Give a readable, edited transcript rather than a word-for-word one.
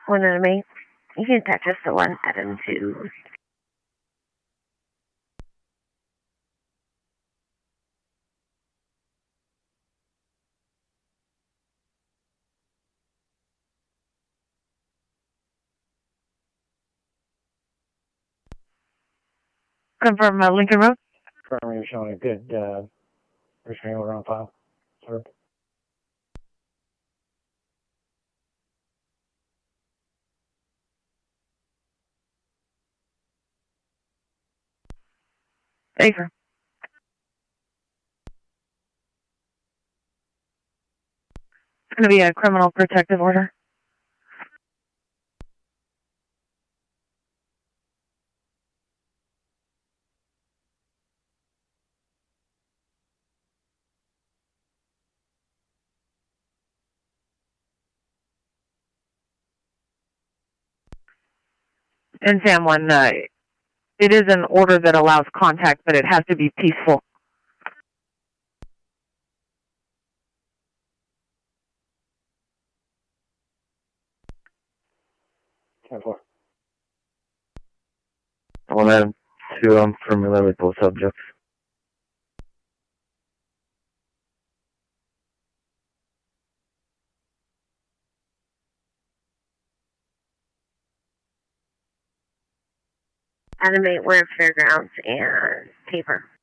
One enemy. You can attach us to one, Adam 2. Confirm Lincoln Road. Confirm you're showing a good restraining order on file, sir. Thanks, sir. It's going to be a criminal protective order. And Sam 1, it is an order that allows contact, but it has to be peaceful. Well, Adam 2, I'm familiar with both subjects. Adam 8, we're at Fairgrounds and paper.